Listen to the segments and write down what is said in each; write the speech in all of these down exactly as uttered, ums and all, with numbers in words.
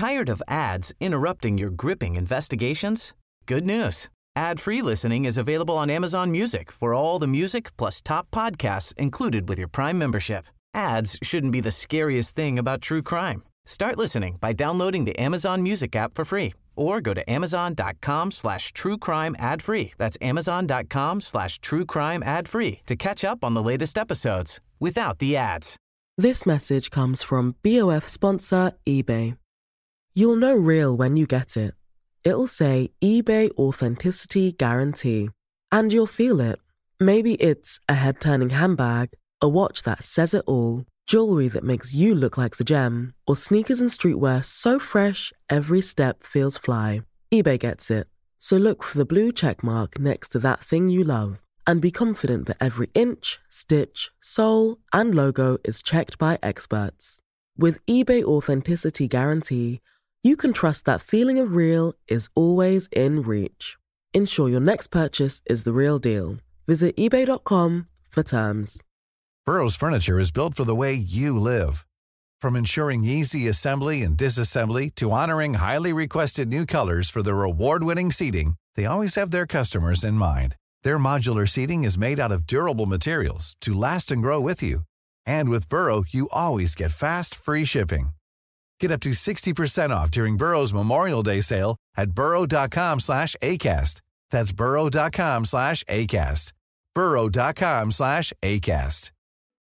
Tired of ads interrupting your gripping investigations? Good news. Ad-free listening is available on Amazon Music for all the music plus top podcasts included with your Prime membership. Ads shouldn't be the scariest thing about true crime. Start listening by downloading the Amazon Music app for free or go to amazon.com slash true crime ad free. That's amazon.com slash true crime ad free to catch up on the latest episodes without the ads. This message comes from B O F sponsor eBay. You'll know real when you get it. It'll say eBay Authenticity Guarantee. And you'll feel it. Maybe it's a head-turning handbag, a watch that says it all, jewelry that makes you look like the gem, or sneakers and streetwear so fresh every step feels fly. eBay gets it. So look for the blue check mark next to that thing you love. And be confident that every inch, stitch, sole, and logo is checked by experts. With eBay Authenticity Guarantee, you can trust that feeling of real is always in reach. Ensure your next purchase is the real deal. Visit ebay dot com for terms. Burrow's furniture is built for the way you live. From ensuring easy assembly and disassembly to honoring highly requested new colors for their award-winning seating, they always have their customers in mind. Their modular seating is made out of durable materials to last and grow with you. And with Burrow, you always get fast, free shipping. Get up to sixty percent off during Burrow's Memorial Day sale at burrow.com slash ACAST. That's burrow.com slash ACAST. burrow.com slash ACAST.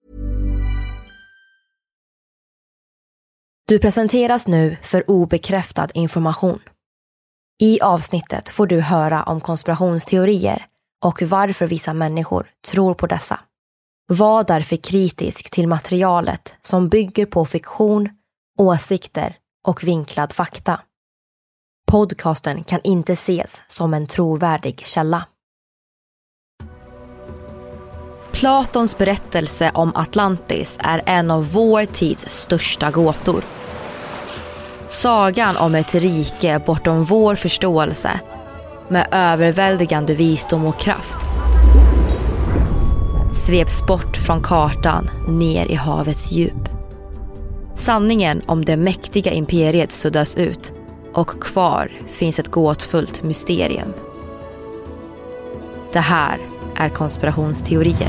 Du presenteras nu för obekräftad information. I avsnittet får du höra om konspirationsteorier och varför vissa människor tror på dessa. Var därför kritisk till materialet som bygger på fiktion, åsikter och vinklad fakta. Podcasten kan inte ses som en trovärdig källa. Platons berättelse om Atlantis är en av vår tids största gåtor. Sagan om ett rike bortom vår förståelse med överväldigande visdom och kraft sveps bort från kartan ner i havets djup. Sanningen om det mäktiga imperiet suddas ut och kvar finns ett gåtfullt mysterium. Det här är konspirationsteorier.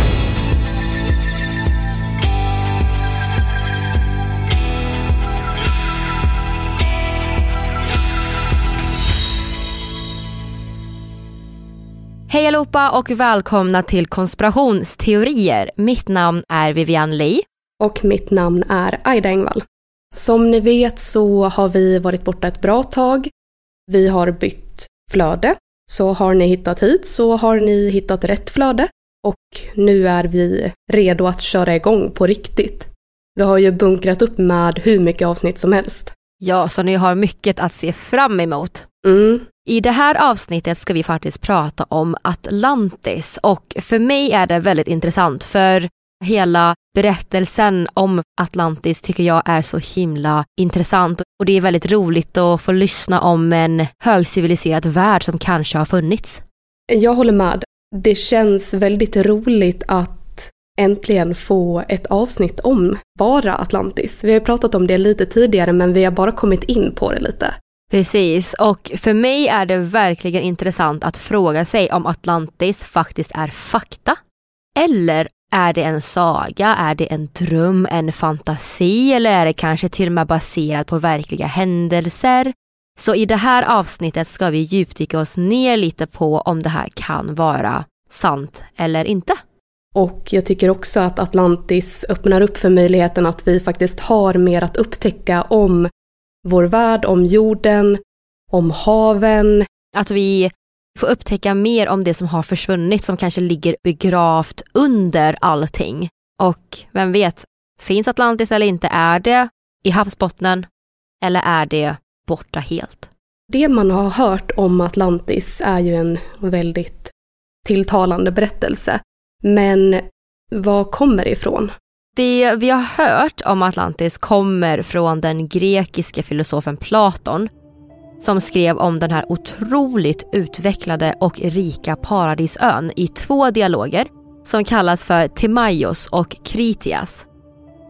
Hej allihopa och välkomna till konspirationsteorier. Mitt namn är Vivian Lee. Och mitt namn är Aida Engvall. Som ni vet så har vi varit borta ett bra tag. Vi har bytt flöde. Så har ni hittat hit så har ni hittat rätt flöde. Och nu är vi redo att köra igång på riktigt. Vi har ju bunkrat upp med hur mycket avsnitt som helst. Ja, så ni har mycket att se fram emot. Mm. I det här avsnittet ska vi faktiskt prata om Atlantis. Och för mig är det väldigt intressant för hela berättelsen om Atlantis tycker jag är så himla intressant. Och det är väldigt roligt att få lyssna om en högciviliserad värld som kanske har funnits. Jag håller med. Det känns väldigt roligt att äntligen få ett avsnitt om bara Atlantis. Vi har pratat om det lite tidigare men vi har bara kommit in på det lite. Precis, och för mig är det verkligen intressant att fråga sig om Atlantis faktiskt är fakta. Eller är det en saga, är det en dröm, en fantasi eller är det kanske till och med baserat på verkliga händelser? Så i det här avsnittet ska vi djupdyka oss ner lite på om det här kan vara sant eller inte. Och jag tycker också att Atlantis öppnar upp för möjligheten att vi faktiskt har mer att upptäcka om vår värld, om jorden, om haven. Att vi får upptäcka mer om det som har försvunnit som kanske ligger begravt under allting. Och vem vet, finns Atlantis eller inte? Är det i havsbottnen eller är det borta helt? Det man har hört om Atlantis är ju en väldigt tilltalande berättelse. Men vad kommer det ifrån? Det vi har hört om Atlantis kommer från den grekiska filosofen Platon som skrev om den här otroligt utvecklade och rika paradisön i två dialoger som kallas för Timaios och Kritias.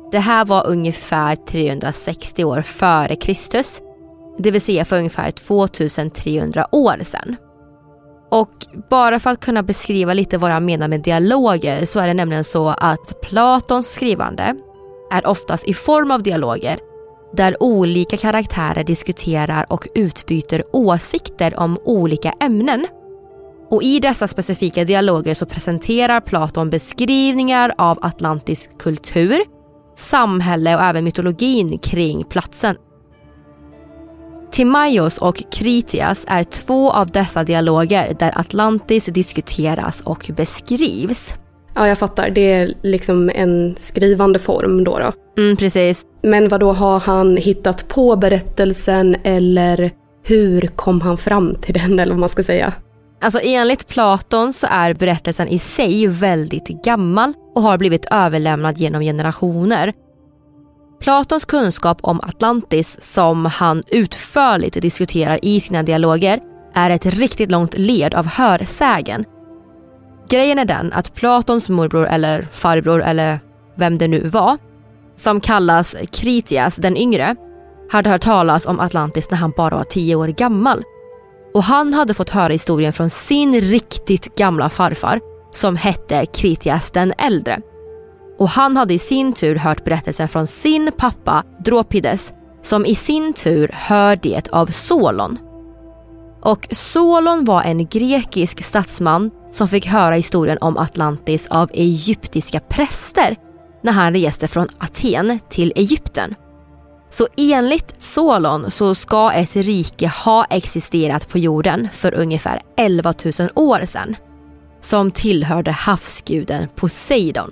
Det här var ungefär trehundrasextio år före Kristus, det vill säga för ungefär tvåtusentrehundra år sedan. Och bara för att kunna beskriva lite vad jag menar med dialoger så är det nämligen så att Platons skrivande är oftast i form av dialoger där olika karaktärer diskuterar och utbyter åsikter om olika ämnen. Och i dessa specifika dialoger så presenterar Platon beskrivningar av atlantisk kultur, samhälle och även mytologin kring platsen. Timaios och Kritias är två av dessa dialoger där Atlantis diskuteras och beskrivs. Ja, jag fattar. Det är liksom en skrivande form då då. Mm, precis. Men vad då, har han hittat på berättelsen eller hur kom han fram till den, eller vad man ska säga? Alltså enligt Platon så är berättelsen i sig väldigt gammal och har blivit överlämnad genom generationer. Platons kunskap om Atlantis, som han utförligt diskuterar i sina dialoger, är ett riktigt långt led av hörsägen. Grejen är den att Platons morbror eller farbror eller vem det nu var, som kallas Kritias den yngre, hade hört talas om Atlantis när han bara var tio år gammal. Och han hade fått höra historien från sin riktigt gamla farfar som hette Kritias den äldre. Och han hade i sin tur hört berättelsen från sin pappa Dropides, som i sin tur hör det av Solon. Och Solon var en grekisk statsman som fick höra historien om Atlantis av egyptiska präster när han reste från Aten till Egypten. Så enligt Solon så ska ett rike ha existerat på jorden för ungefär elva tusen år sedan, som tillhörde havsguden Poseidon.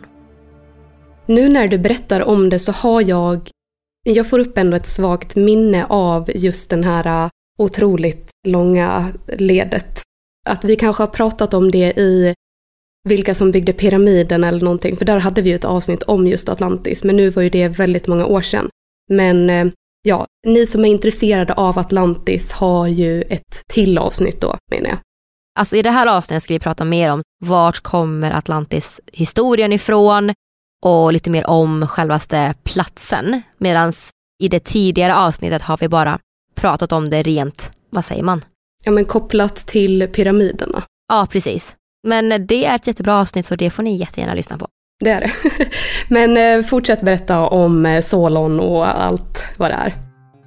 Nu när du berättar om det så har jag, jag får upp ändå ett svagt minne av just den här otroligt långa ledet. Att vi kanske har pratat om det i vilka som byggde pyramiden eller någonting, för där hade vi ju ett avsnitt om just Atlantis, men nu var ju det väldigt många år sedan. Men ja, ni som är intresserade av Atlantis har ju ett till avsnitt då, menar jag. Alltså i det här avsnittet ska vi prata mer om vart kommer Atlantis historien ifrån och lite mer om självaste platsen. Medan i det tidigare avsnittet har vi bara pratat om det rent, vad säger man? Ja, men kopplat till pyramiderna. Ja, precis. Men det är ett jättebra avsnitt så det får ni jättegärna lyssna på. Det är det. Men eh, fortsätt berätta om eh, Solon och allt vad det är.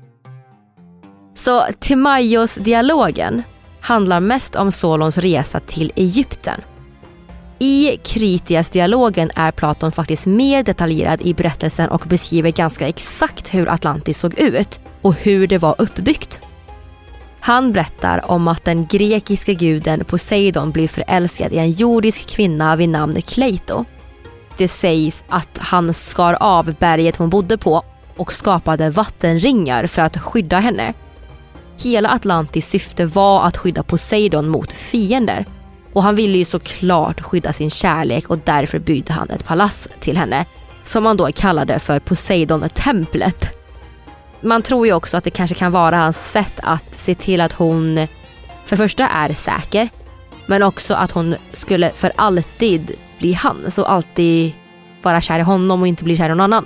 Så Timaios-dialogen handlar mest om Solons resa till Egypten. I Kritias-dialogen är Platon faktiskt mer detaljerad i berättelsen och beskriver ganska exakt hur Atlantis såg ut och hur det var uppbyggt. Han berättar om att den grekiska guden Poseidon blir förälskad i en jordisk kvinna vid namn Kleito. Det sägs att han skar av berget hon bodde på och skapade vattenringar för att skydda henne. Hela Atlantis syfte var att skydda Poseidon mot fiender. Och han ville ju såklart skydda sin kärlek och därför byggde han ett palass till henne som man då kallade för Poseidon-templet. Man tror ju också att det kanske kan vara hans sätt att se till att hon för det första är säker, men också att hon skulle för alltid bli han, så alltid vara kär i honom och inte bli kär i någon annan.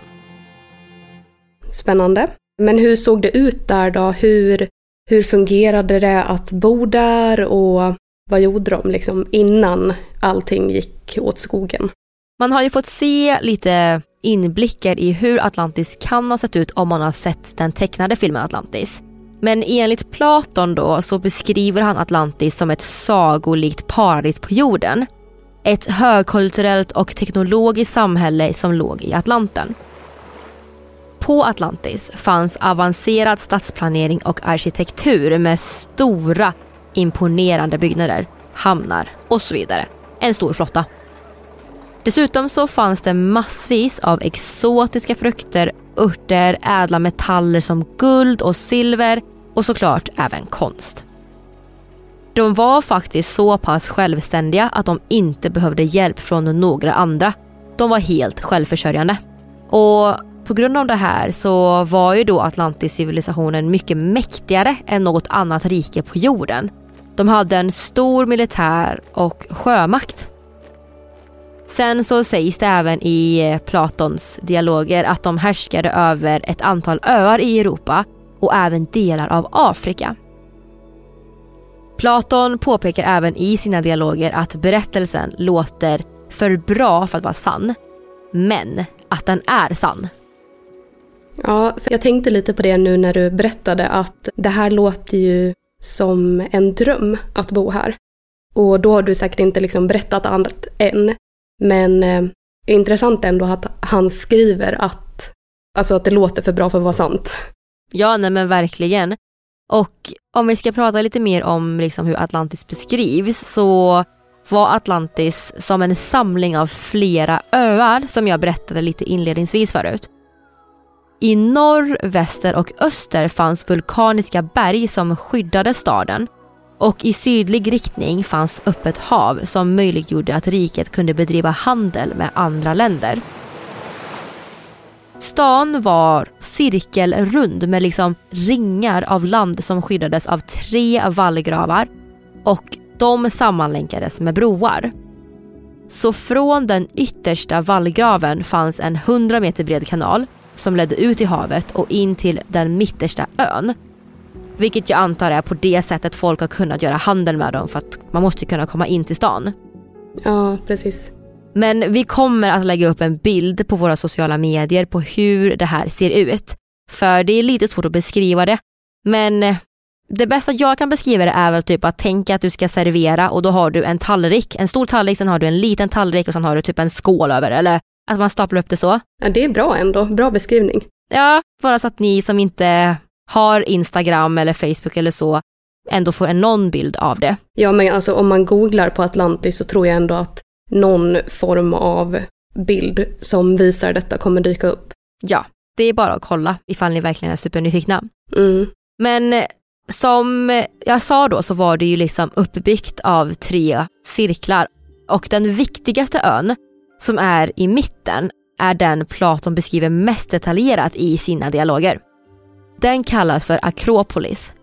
Spännande. Men hur såg det ut där då? Hur, hur fungerade det att bo där och vad gjorde de liksom innan allting gick åt skogen? Man har ju fått se lite inblickar i hur Atlantis kan ha sett ut om man har sett den tecknade filmen Atlantis. Men enligt Platon då så beskriver han Atlantis som ett sagolikt paradis på jorden. Ett högkulturellt och teknologiskt samhälle som låg i Atlanten. På Atlantis fanns avancerad stadsplanering och arkitektur med stora, imponerande byggnader, hamnar och så vidare. En stor flotta. Dessutom så fanns det massvis av exotiska frukter, örter, ädla metaller som guld och silver och såklart även konst. De var faktiskt så pass självständiga att de inte behövde hjälp från några andra. De var helt självförsörjande. Och på grund av det här så var ju då Atlantis-civilisationen mycket mäktigare än något annat rike på jorden. De hade en stor militär och sjömakt. Sen så sägs det även i Platons dialoger att de härskade över ett antal öar i Europa och även delar av Afrika. Platon påpekar även i sina dialoger att berättelsen låter för bra för att vara sann, men att den är sann. Ja, för jag tänkte lite på det nu när du berättade att det här låter ju som en dröm att bo här. Och då har du säkert inte liksom berättat annat än. Men eh, intressant ändå att han skriver att, alltså att det låter för bra för att vara sant. Ja, nej men verkligen. Och om vi ska prata lite mer om liksom hur Atlantis beskrivs, så var Atlantis som en samling av flera öar som jag berättade lite inledningsvis förut. I norr, väster och öster fanns vulkaniska berg som skyddade staden, och i sydlig riktning fanns öppet hav som möjliggjorde att riket kunde bedriva handel med andra länder. Stan var cirkelrund med liksom ringar av land som skyddades av tre vallgravar, och de sammanlänkades med broar. Så från den yttersta vallgraven fanns en hundra meter bred kanal som ledde ut i havet och in till den mittersta ön. Vilket jag antar är på det sättet folk har kunnat göra handel med dem, för att man måste kunna komma in till stan. Ja, precis. Men vi kommer att lägga upp en bild på våra sociala medier på hur det här ser ut. För det är lite svårt att beskriva det. Men det bästa jag kan beskriva det är väl typ att tänka att du ska servera, och då har du en tallrik, en stor tallrik, sen har du en liten tallrik och sen har du typ en skål över, eller att man staplar upp det så. Ja, det är bra ändå. Bra beskrivning. Ja, bara så att ni som inte har Instagram eller Facebook eller så ändå får en någon bild av det. Ja, men alltså om man googlar på Atlantis så tror jag ändå att någon form av bild som visar detta kommer dyka upp. Ja, det är bara att kolla ifall ni verkligen är supernyfikna. Mm. Men som jag sa då så var det ju liksom uppbyggt av tre cirklar. Och den viktigaste ön som är i mitten är den Platon beskriver mest detaljerat i sina dialoger. Den kallas för Akropolis.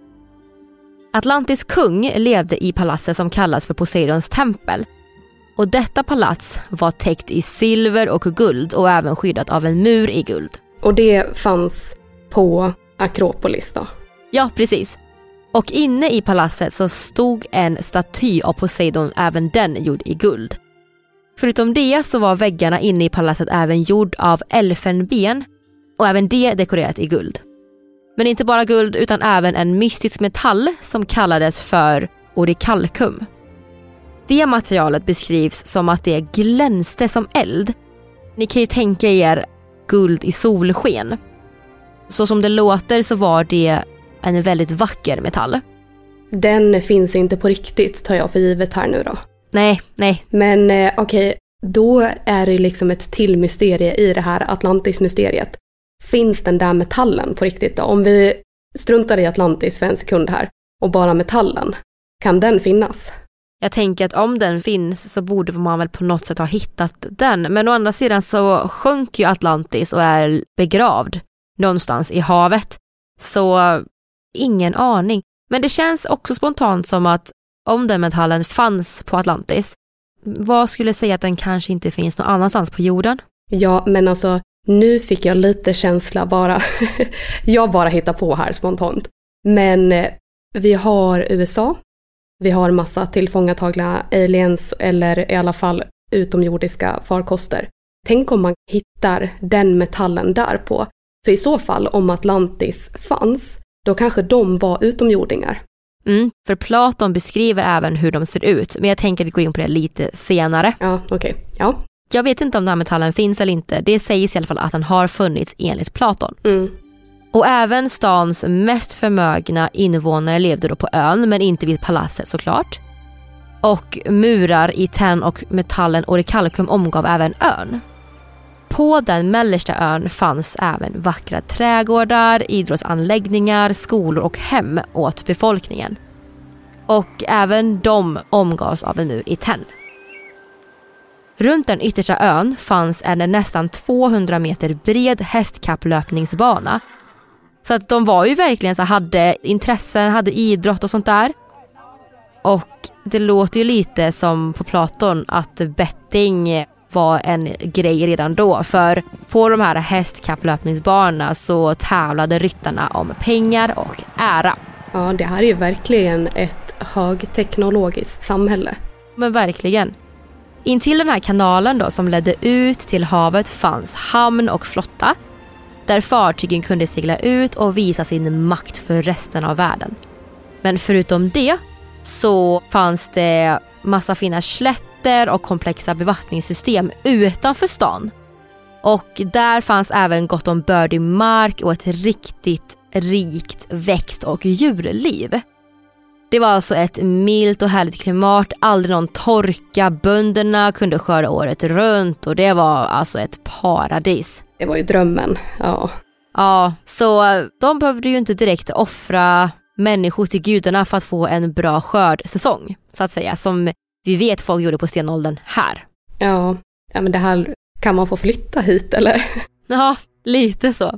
Atlantis kung levde i palatset som kallas för Poseidons tempel. Och detta palats var täckt i silver och guld och även skyddat av en mur i guld. Och det fanns på Akropolis då? Ja, precis. Och inne i palatset så stod en staty av Poseidon, även den gjord i guld. Förutom det så var väggarna inne i palatset även gjord av elfenben, och även det dekorerat i guld. Men inte bara guld utan även en mystisk metall som kallades för orikalkum. Det materialet beskrivs som att det glänste som eld. Ni kan ju tänka er guld i solsken. Så som det låter så var det en väldigt vacker metall. Den finns inte på riktigt, tar jag för givet här nu då. Nej, nej. Men eh, okej, okay, då är det liksom ett till mysterie i det här Atlantis-mysteriet. Finns den där metallen på riktigt då? Om vi struntar i Atlantis för en sekund här och bara metallen, kan den finnas? Jag tänker att om den finns så borde man väl på något sätt ha hittat den. Men å andra sidan så sjönk ju Atlantis och är begravd någonstans i havet. Så ingen aning. Men det känns också spontant som att om den metallen fanns på Atlantis, vad skulle säga att den kanske inte finns någon annanstans på jorden? Ja, men alltså nu fick jag lite känsla bara. Jag bara hittar på här spontant. Men vi har U S A. Vi har massa tillfångatagna aliens eller i alla fall utomjordiska farkoster. Tänk om man hittar den metallen där på. För i så fall, om Atlantis fanns, då kanske de var utomjordingar. Mm, för Platon beskriver även hur de ser ut. Men jag tänker att vi går in på det lite senare. Ja, okej. Okay. Ja. Jag vet inte om den här metallen finns eller inte. Det sägs i alla fall att den har funnits enligt Platon. Mm. Och även stans mest förmögna invånare levde då på ön, men inte vid palatset såklart. Och murar i tenn och metallen orikalkum omgav även ön. På den mellersta ön fanns även vackra trädgårdar, idrottsanläggningar, skolor och hem åt befolkningen. Och även de omgavs av en mur i tenn. Runt den yttersta ön fanns en nästan tvåhundra meter bred hästkapplöpningsbana. Så att de var ju verkligen så hade intressen, hade idrott och sånt där. Och det låter ju lite som på Platon att betting var en grej redan då. För på de här hästkapplöpningsbanorna så tävlade ryttarna om pengar och ära. Ja, det här är ju verkligen ett högteknologiskt samhälle. Men verkligen. Intill den här kanalen då som ledde ut till havet fanns hamn och flotta. Där fartygen kunde segla ut och visa sin makt för resten av världen. Men förutom det så fanns det massa fina slätter och komplexa bevattningssystem utanför stan. Och där fanns även gott om bördig mark och ett riktigt rikt växt- och djurliv. Det var alltså ett milt och härligt klimat, aldrig någon torka, bönderna kunde skörda året runt och det var alltså ett paradis. Det var ju drömmen, ja. Ja, så de behövde ju inte direkt offra människor till gudarna för att få en bra skördsäsong, så att säga, som vi vet folk gjorde på stenåldern här. Ja, ja men det här kan man få flytta hit, eller? Ja, lite så.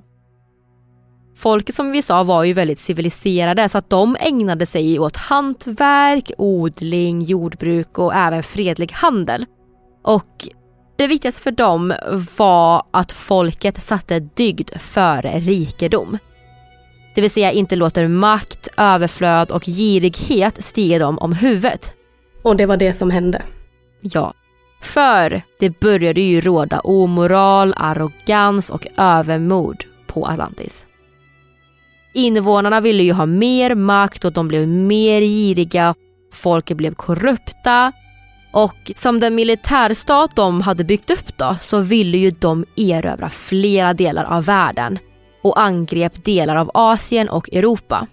Folket som vi sa var ju väldigt civiliserade så att de ägnade sig åt hantverk, odling, jordbruk och även fredlig handel. Och det viktigaste för dem var att folket satte dygd före rikedom. Det vill säga inte låter makt, överflöd och girighet stiga dem om huvudet. Och det var det som hände. Ja, för det började ju råda omoral, arrogans och övermod på Atlantis. Invånarna ville ju ha mer makt och de blev mer giriga. Folket blev korrupta. Och som den militärstat de hade byggt upp då så ville ju de erövra flera delar av världen och angrep delar av Asien och Europa.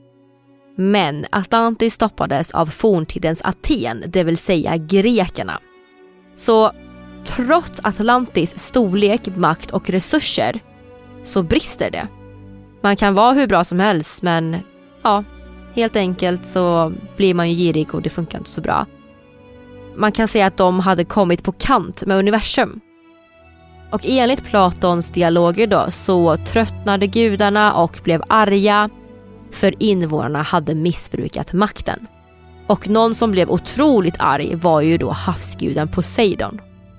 Men Atlantis stoppades av forntidens Aten, det vill säga grekerna. Så trots Atlantis storlek, makt och resurser så brister det. Man kan vara hur bra som helst men ja, helt enkelt så blir man ju girig och det funkar inte så bra. Man kan säga att de hade kommit på kant med universum. Och enligt Platons dialoger då så tröttnade gudarna och blev arga för invånarna hade missbrukat makten. Och någon som blev otroligt arg var ju då havsguden Poseidon.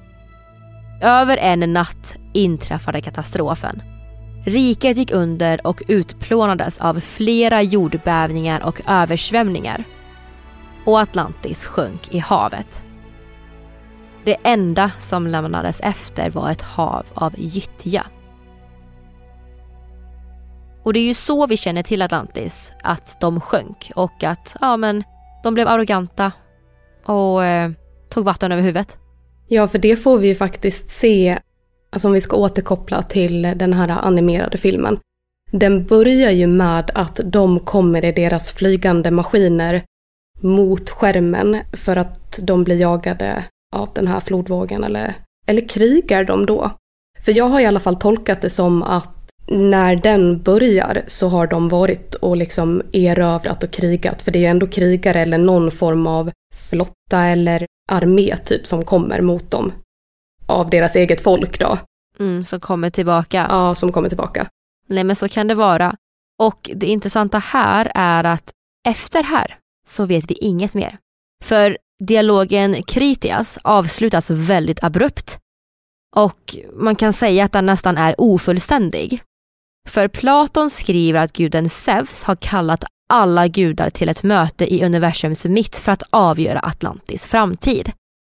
Över en natt inträffade katastrofen. Riket gick under och utplånades av flera jordbävningar och översvämningar. Och Atlantis sjönk i havet. Det enda som lämnades efter var ett hav av gyttja. Och det är ju så vi känner till Atlantis, att de sjönk och att ja, men, de blev arroganta och eh, tog vatten över huvudet. Ja, för det får vi ju faktiskt se, alltså om vi ska återkoppla till den här animerade filmen. Den börjar ju med att de kommer i deras flygande maskiner mot skärmen för att de blir jagade av den här flodvågen, eller, eller krigar de då? För jag har i alla fall tolkat det som att när den börjar så har de varit och liksom erövrat och krigat, för det är ju ändå krigare eller någon form av flotta eller armé typ som kommer mot dem av deras eget folk då. Mm, som kommer tillbaka. Ja, som kommer tillbaka. Nej, men så kan det vara. Och det intressanta här är att efter här så vet vi inget mer. För dialogen Kritias avslutas väldigt abrupt. Och man kan säga att den nästan är ofullständig. För Platon skriver att guden Zeus har kallat alla gudar till ett möte i universums mitt för att avgöra Atlantis framtid.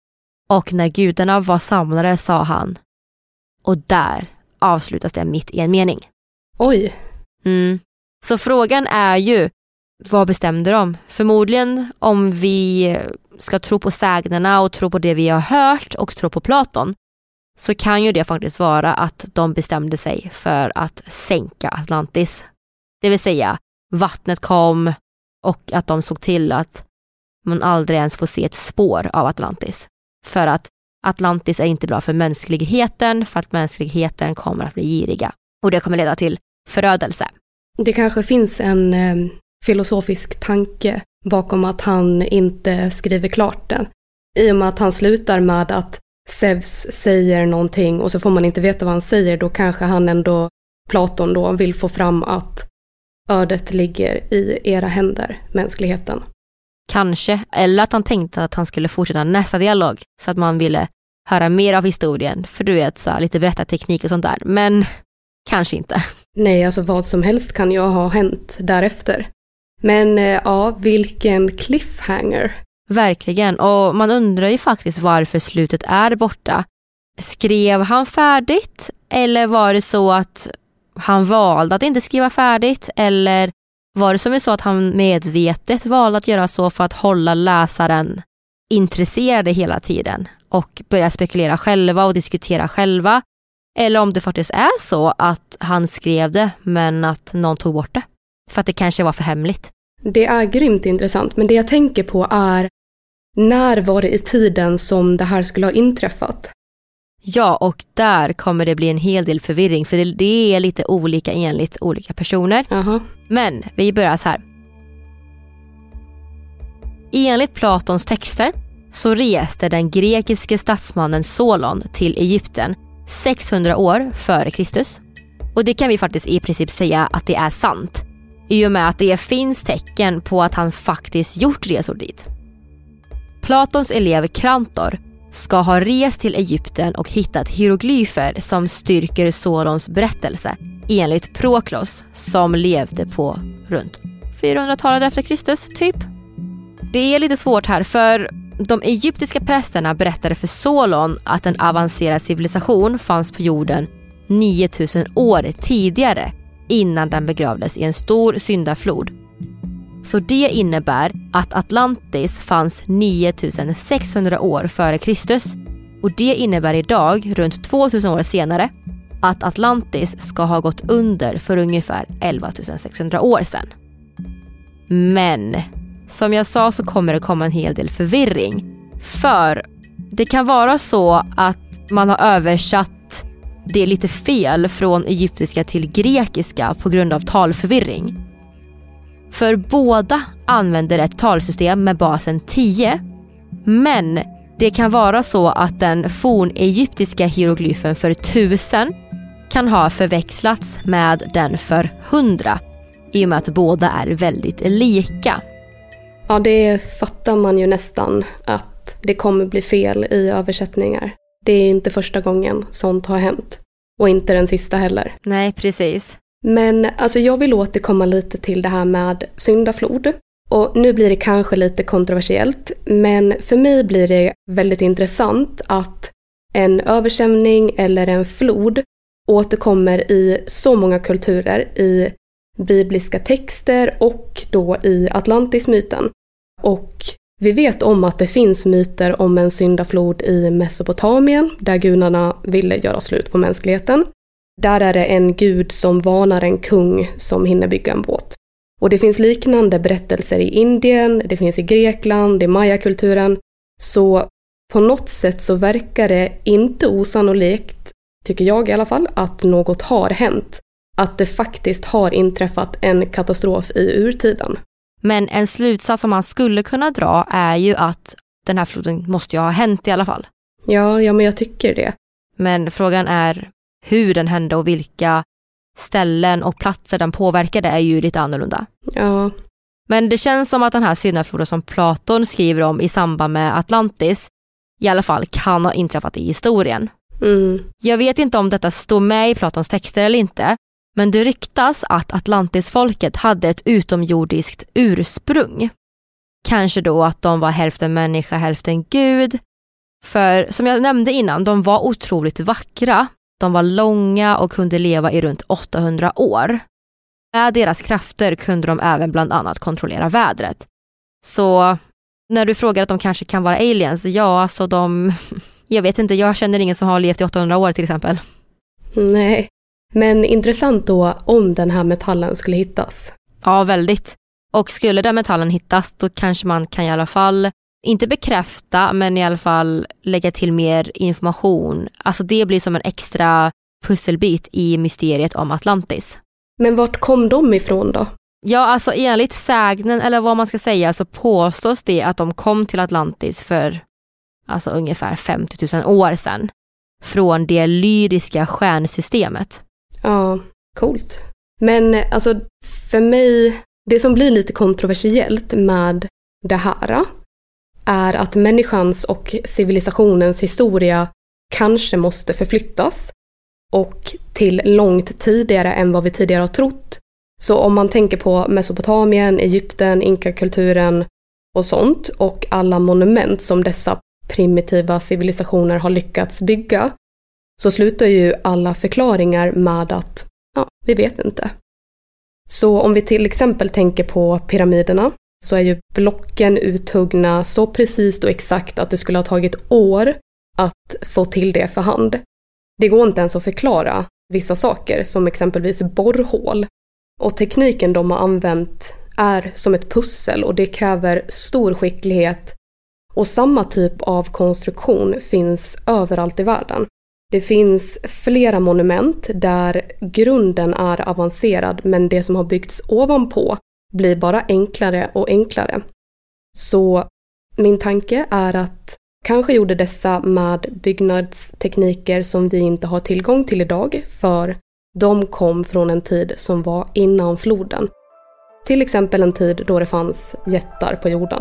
Och när gudarna var samlade sa han, och där avslutas det mitt i en mening. Oj! Mm. Så frågan är ju, vad bestämde de? Förmodligen om vi ska tro på sägnerna och tro på det vi har hört och tro på Platon, så kan ju det faktiskt vara att de bestämde sig för att sänka Atlantis. Det vill säga, vattnet kom och att de såg till att man aldrig ens får se ett spår av Atlantis. För att Atlantis är inte bra för mänskligheten, för att mänskligheten kommer att bli giriga. Och det kommer leda till förödelse. Det kanske finns en eh, filosofisk tanke bakom att han inte skriver klart den. I och med att han slutar med att Zeus säger någonting och så får man inte veta vad han säger, då kanske han ändå, Platon då, vill få fram att ödet ligger i era händer, mänskligheten. Kanske, eller att han tänkte att han skulle fortsätta nästa dialog så att man ville höra mer av historien. För du vet, så här, lite berättarteknik och sånt där. Men kanske inte. Nej, alltså vad som helst kan ju ha hänt därefter. Men ja, vilken cliffhanger. Verkligen, och man undrar ju faktiskt varför slutet är borta. Skrev han färdigt? Eller var det så att han valde att inte skriva färdigt? Eller var det som vi sa att han medvetet valde att göra så för att hålla läsaren intresserade hela tiden och börja spekulera själva och diskutera själva? Eller om det faktiskt är så att han skrev det men att någon tog bort det. För att det kanske var för hemligt. Det är grymt intressant, men det jag tänker på är när var det i tiden som det här skulle ha inträffat? Ja, och där kommer det bli en hel del förvirring för det, det är lite olika enligt olika personer. Aha. Men vi börjar så här. Enligt Platons texter så reste den grekiske statsmannen Solon till Egypten sexhundra år före Kristus. Och det kan vi faktiskt i princip säga att det är sant. I och med att det finns tecken på att han faktiskt gjort resor dit. Platons elev Krantor ska ha rest till Egypten och hittat hieroglyfer som styrker Solons berättelse enligt Proklos som levde på runt fyrahundratalet efter Kristus typ. Det är lite svårt här för de egyptiska prästerna berättade för Solon att en avancerad civilisation fanns på jorden niotusen år tidigare innan den begravdes i en stor syndaflod. Så det innebär att Atlantis fanns niotusen sexhundra år före Kristus och det innebär idag, runt tvåtusen år senare, att Atlantis ska ha gått under för ungefär elvatusen sexhundra år sedan. Men som jag sa så kommer det komma en hel del förvirring. För det kan vara så att man har översatt det lite fel från egyptiska till grekiska på grund av talförvirring. För båda använder ett talsystem med basen tio. Men det kan vara så att den fornegyptiska hieroglyfen för tusen kan ha förväxlats med den för hundra. I och med att båda är väldigt lika. Ja, det fattar man ju nästan att det kommer bli fel i översättningar. Det är inte första gången sånt har hänt. Och inte den sista heller. Nej, precis. Men alltså jag vill återkomma lite till det här med syndaflod. Och nu blir det kanske lite kontroversiellt. Men för mig blir det väldigt intressant att en översvämning eller en flod återkommer i så många kulturer. I bibliska texter och då i Atlantismyten. Och vi vet om att det finns myter om en syndaflod i Mesopotamien där gudarna ville göra slut på mänskligheten. Där är det en gud som varnar en kung som hinner bygga en båt. Och det finns liknande berättelser i Indien, det finns i Grekland, i Maya-kulturen. Så på något sätt så verkar det inte osannolikt, tycker jag i alla fall, att något har hänt. Att det faktiskt har inträffat en katastrof i urtiden. Men en slutsats som man skulle kunna dra är ju att den här floden måste ju ha hänt i alla fall. Ja, ja men jag tycker det. Men frågan är hur den hände och vilka ställen och platser den påverkade är ju lite annorlunda. Ja. Men det känns som att den här syndafloden som Platon skriver om i samband med Atlantis i alla fall kan ha inträffat i historien. Mm. Jag vet inte om detta står med i Platons texter eller inte. Men det ryktas att Atlantisfolket hade ett utomjordiskt ursprung. Kanske då att de var hälften människa, hälften gud. För som jag nämnde innan, de var otroligt vackra. De var långa och kunde leva i runt åttahundra år. Med deras krafter kunde de även bland annat kontrollera vädret. Så när du frågar att de kanske kan vara aliens, ja alltså de... Jag vet inte, jag känner ingen som har levt i åttahundra år till exempel. Nej. Men intressant då om den här metallen skulle hittas. Ja, väldigt. Och skulle den metallen hittas då kanske man kan i alla fall, inte bekräfta men i alla fall lägga till mer information. Alltså det blir som en extra pusselbit i mysteriet om Atlantis. Men vart kom de ifrån då? Ja, alltså enligt sägnen eller vad man ska säga så påstås det att de kom till Atlantis för alltså ungefär femtio tusen år sedan. Från det lyriska stjärnsystemet. Ja, coolt. Men alltså för mig, det som blir lite kontroversiellt med det här är att människans och civilisationens historia kanske måste förflyttas och till långt tidigare än vad vi tidigare har trott. Så om man tänker på Mesopotamien, Egypten, inkakulturen och sånt och alla monument som dessa primitiva civilisationer har lyckats bygga, så slutar ju alla förklaringar med att ja, vi vet inte. Så om vi till exempel tänker på pyramiderna så är ju blocken uthuggna så precis och exakt att det skulle ha tagit år att få till det för hand. Det går inte ens att förklara vissa saker som exempelvis borrhål. Och tekniken de har använt är som ett pussel och det kräver stor skicklighet. Och samma typ av konstruktion finns överallt i världen. Det finns flera monument där grunden är avancerad men det som har byggts ovanpå blir bara enklare och enklare. Så min tanke är att kanske gjorde dessa med byggnadstekniker som vi inte har tillgång till idag, för de kom från en tid som var innan floden. Till exempel en tid då det fanns jättar på jorden.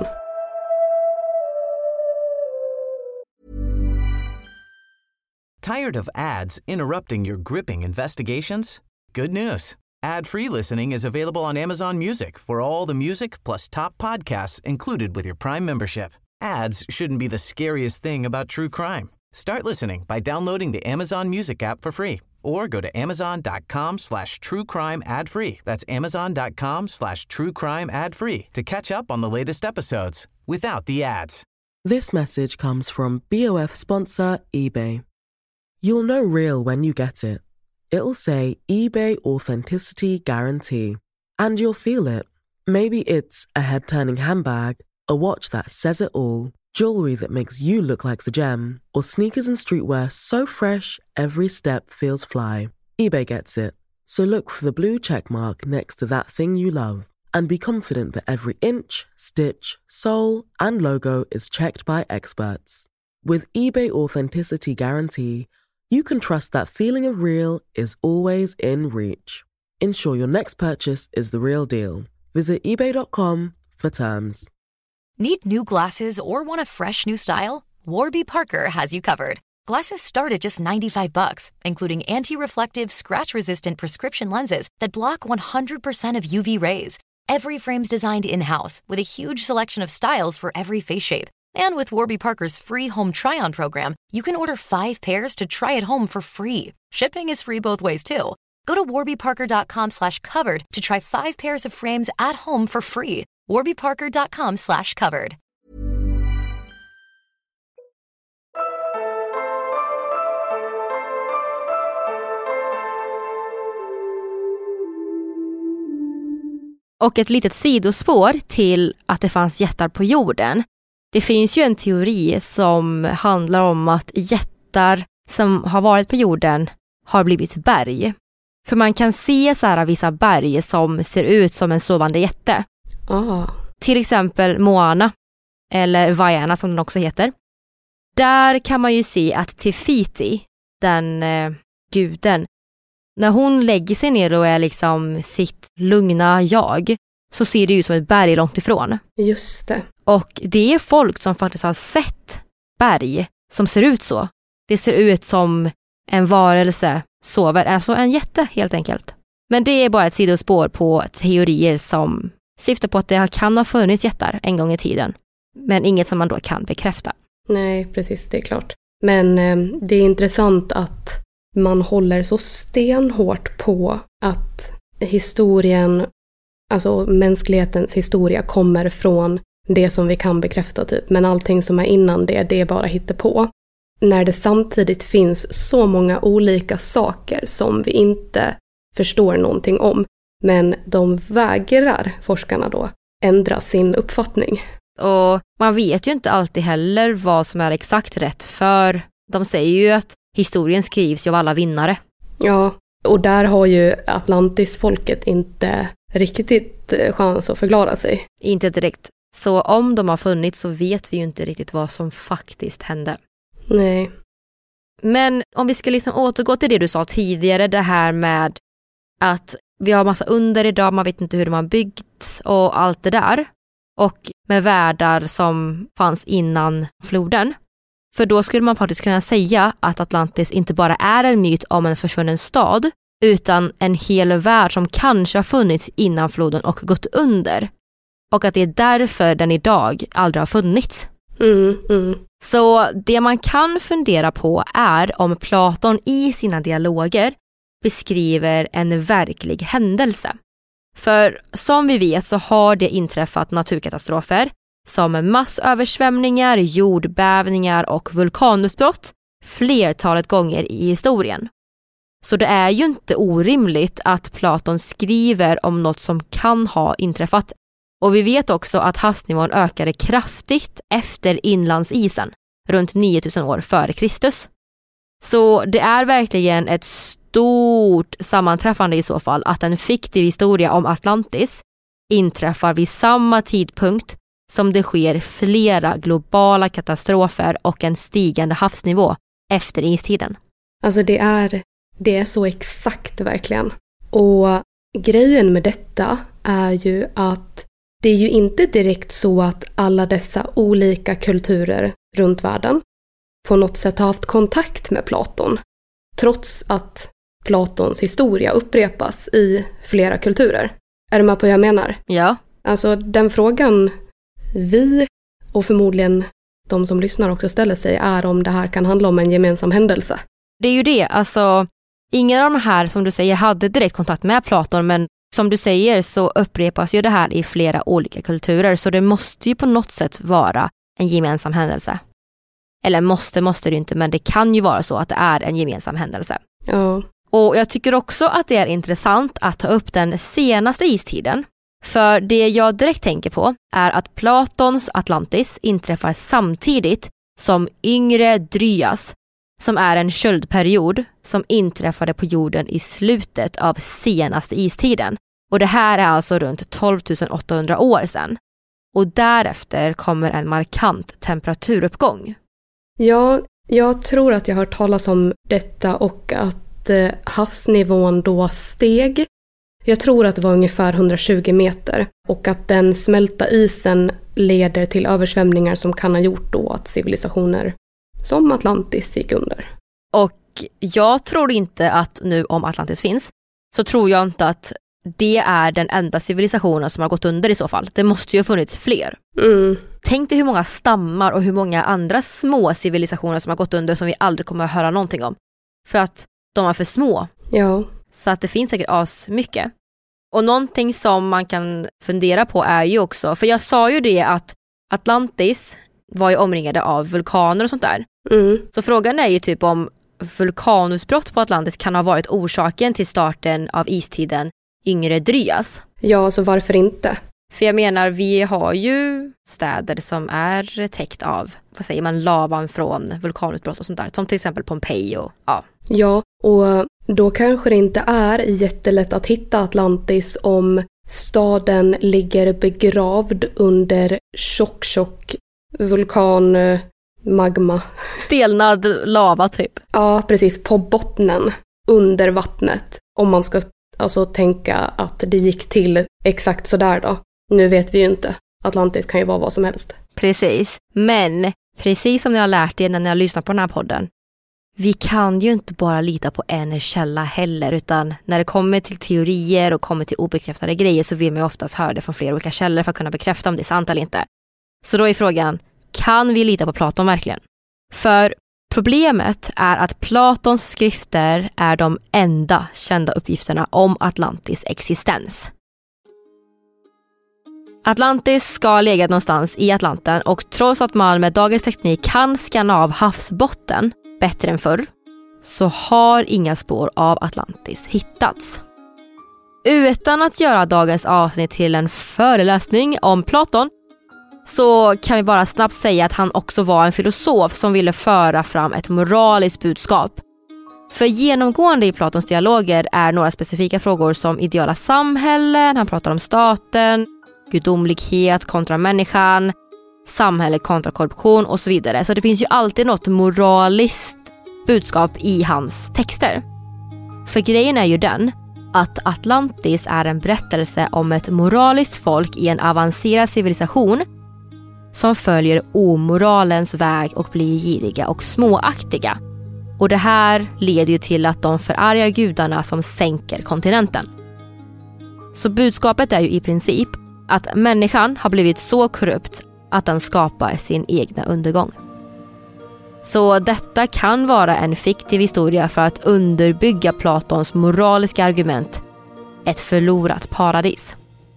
Tired of ads interrupting your gripping investigations? Good news. Ad-free listening is available on Amazon Music for all the music plus top podcasts included with your Prime membership. Ads shouldn't be the scariest thing about true crime. Start listening by downloading the Amazon Music app for free or go to amazon.com slash true crime ad free. That's amazon.com slash true crime ad free to catch up on the latest episodes without the ads. This message comes from B O F sponsor eBay. You'll know real when you get it. It'll say eBay Authenticity Guarantee. And you'll feel it. Maybe it's a head-turning handbag, a watch that says it all, jewelry that makes you look like the gem, or sneakers and streetwear so fresh every step feels fly. eBay gets it. So look for the blue check mark next to that thing you love and be confident that every inch, stitch, sole, and logo is checked by experts. With eBay Authenticity Guarantee, you can trust that feeling of real is always in reach. Ensure your next purchase is the real deal. Visit ebay dot com for terms. Need new glasses or want a fresh new style? Warby Parker has you covered. Glasses start at just ninety-five bucks, including anti-reflective, scratch-resistant prescription lenses that block one hundred percent of U V rays. Every frame's designed in-house with a huge selection of styles for every face shape. And with Warby Parker's free home try-on program, you can order five pairs to try at home for free. Shipping is free both ways, too. Go to warbyparker.com slash covered to try five pairs of frames at home for free. warbyparker.com slash covered. Och ett litet sidospår till att det fanns jättar på jorden. Det finns ju en teori som handlar om att jättar som har varit på jorden har blivit berg. För man kan se så här vissa berg som ser ut som en sovande jätte. Ah. Till exempel Moana, eller Vaiana som den också heter. Där kan man ju se att Tefiti, den eh, guden, när hon lägger sig ner och är liksom sitt lugna jag, så ser det ut som ett berg långt ifrån. Just det. Och det är folk som faktiskt har sett berg som ser ut så. Det ser ut som en varelse sover, alltså en jätte helt enkelt. Men det är bara ett sidospår på teorier som syftar på att det kan ha funnits jättar en gång i tiden. Men inget som man då kan bekräfta. Nej, precis, det är klart. Men eh, det är intressant att man håller så stenhårt på att historien, alltså mänsklighetens historia, kommer från det som vi kan bekräfta typ. Men allting som är innan det, det är bara hittepå. När det samtidigt finns så många olika saker som vi inte förstår någonting om. Men de vägrar, forskarna då, ändra sin uppfattning. Och man vet ju inte alltid heller vad som är exakt rätt, för de säger ju att historien skrivs ju av alla vinnare. Ja, och där har ju Atlantis-folket inte riktigt chans att förklara sig. Inte direkt. Så om de har funnits så vet vi ju inte riktigt vad som faktiskt hände. Nej. Men om vi ska liksom återgå till det du sa tidigare, det här med att vi har massa under idag, man vet inte hur de har byggts och allt det där. Och med världar som fanns innan floden. För då skulle man faktiskt kunna säga att Atlantis inte bara är en myt om en försvunnen stad, utan en hel värld som kanske har funnits innan floden och gått under. Och att det är därför den idag aldrig har funnits. Mm, mm. Så det man kan fundera på är om Platon i sina dialoger beskriver en verklig händelse. För som vi vet så har det inträffat naturkatastrofer som massöversvämningar, jordbävningar och vulkanutbrott flertalet gånger i historien. Så det är ju inte orimligt att Platon skriver om något som kan ha inträffat. Och vi vet också att havsnivån ökade kraftigt efter inlandsisen, runt nio tusen år före Kristus. Så det är verkligen ett stort sammanträffande i så fall att en fiktiv historia om Atlantis inträffar vid samma tidpunkt som det sker flera globala katastrofer och en stigande havsnivå efter istiden. Alltså det är, det är så exakt verkligen. Och grejen med detta är ju att det är ju inte direkt så att alla dessa olika kulturer runt världen på något sätt har haft kontakt med Platon, trots att Platons historia upprepas i flera kulturer. Är du med på vad jag menar? Ja. Alltså den frågan vi och förmodligen de som lyssnar också ställer sig är om det här kan handla om en gemensam händelse. Det är ju det, alltså ingen av de här som du säger hade direkt kontakt med Platon, men som du säger så upprepas ju det här i flera olika kulturer, så det måste ju på något sätt vara en gemensam händelse. Eller måste, måste det inte, men det kan ju vara så att det är en gemensam händelse. Ja. Och jag tycker också att det är intressant att ta upp den senaste istiden. För det jag direkt tänker på är att Platons Atlantis inträffar samtidigt som yngre Dryas, som är en köldperiod som inträffade på jorden i slutet av senaste istiden. Och det här är alltså runt tolv tusen åttahundra år sedan. Och därefter kommer en markant temperaturuppgång. Ja, jag tror att jag har hört talas om detta och att eh, havsnivån då steg. Jag tror att det var ungefär hundratjugo meter och att den smälta isen leder till översvämningar som kan ha gjort då att civilisationer som Atlantis gick under. Och jag tror inte att nu om Atlantis finns så tror jag inte att det är den enda civilisationen som har gått under i så fall. Det måste ju ha funnits fler. Mm. Tänk dig hur många stammar och hur många andra små civilisationer som har gått under som vi aldrig kommer att höra någonting om. För att de är för små. Ja. Så att det finns säkert as mycket. Och någonting som man kan fundera på är ju också, för jag sa ju det att Atlantis var ju omringade av vulkaner och sånt där. Mm. Så frågan är ju typ om vulkanutbrott på Atlantis kan ha varit orsaken till starten av istiden yngre Dryas. Ja, så varför inte? För jag menar, vi har ju städer som är täckt av, vad säger man, lavan från vulkanutbrott och sånt där. Som till exempel Pompeji och ja. Ja, och då kanske det inte är jättelätt att hitta Atlantis om staden ligger begravd under tjock, tjock vulkan, magma. Stelnad lava typ. Ja, precis. På bottnen, under vattnet. Om man ska alltså tänka att det gick till exakt så där då. Nu vet vi ju inte. Atlantis kan ju vara vad som helst. Precis. Men precis som ni har lärt er när ni har lyssnat på den här podden. Vi kan ju inte bara lita på en källa heller, utan när det kommer till teorier och kommer till obekräftade grejer så vill man ju oftast höra det från flera olika källor för att kunna bekräfta om det är sant eller inte. Så då är frågan, kan vi lita på Platon verkligen? För problemet är att Platons skrifter är de enda kända uppgifterna om Atlantis existens. Atlantis ska ha legat någonstans i Atlanten och trots att man med dagens teknik kan skanna av havsbotten bättre än förr så har inga spår av Atlantis hittats. Utan att göra dagens avsnitt till en föreläsning om Platon så kan vi bara snabbt säga att han också var en filosof som ville föra fram ett moraliskt budskap. För genomgående i Platons dialoger är några specifika frågor som ideala samhällen, han pratar om staten, gudomlighet kontra människan, samhälle kontra korruption och så vidare. Så det finns ju alltid något moraliskt budskap i hans texter. För grejen är ju den att Atlantis är en berättelse om ett moraliskt folk i en avancerad civilisation som följer omoralens väg och blir giriga och småaktiga. Och det här leder ju till att de förargar gudarna som sänker kontinenten. Så budskapet är ju i princip att människan har blivit så korrupt att den skapar sin egna undergång. Så detta kan vara en fiktiv historia för att underbygga Platons moraliska argument, ett förlorat paradis.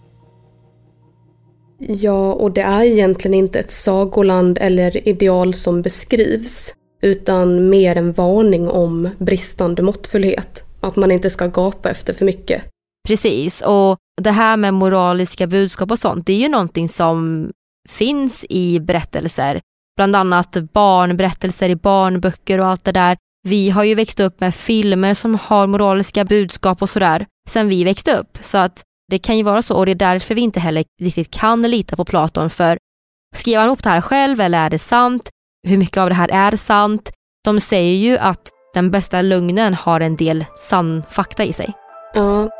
Ja, och det är egentligen inte ett sagoland eller ideal som beskrivs, utan mer en varning om bristande måttfullhet. Att man inte ska gapa efter för mycket. Precis, och det här med moraliska budskap och sånt, det är ju någonting som finns i berättelser. Bland annat barnberättelser i barnböcker och allt det där. Vi har ju växt upp med filmer som har moraliska budskap och sådär sen vi växte upp. Så att det kan ju vara så, och det är därför vi inte heller riktigt kan lita på Platon. För skriver han upp det här själv eller är det sant? Hur mycket av det här är sant? De säger ju att den bästa lögnen har en del sann fakta i sig. Ja.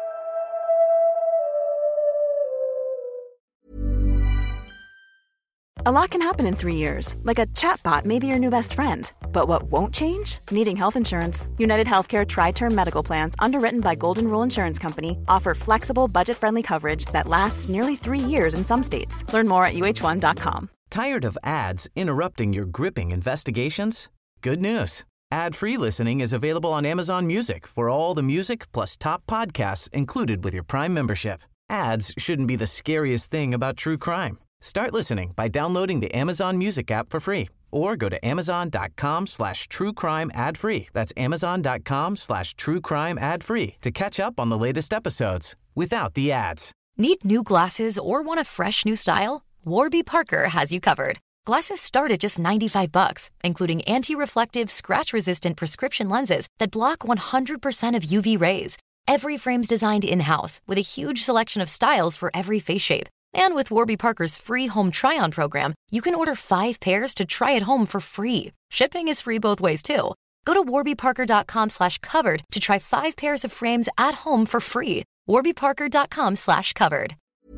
A lot can happen in three years, like a chatbot may be your new best friend. But what won't change? Needing health insurance. United Healthcare Tri-Term Medical Plans, underwritten by Golden Rule Insurance Company, offer flexible, budget-friendly coverage that lasts nearly three years in some states. Learn more at U H one dot com. Tired of ads interrupting your gripping investigations? Good news. Ad-free listening is available on Amazon Music for all the music plus top podcasts included with your Prime membership. Ads shouldn't be the scariest thing about true crime. Start listening by downloading the Amazon Music app for free or go to amazon.com slash true crime ad free. That's amazon.com slash true crime ad free to catch up on the latest episodes without the ads. Need new glasses or want a fresh new style? Warby Parker has you covered. Glasses start at just ninety-five bucks, including anti-reflective, scratch-resistant prescription lenses that block one hundred percent of U V rays. Every frame's designed in-house with a huge selection of styles for every face shape. And with Warby Parker's free home try-on program, you can order five pairs to try at home for free. Shipping is free both ways, too. Go to warbyparker.com slash covered to try five pairs of frames at home for free. warbyparker.com slash covered.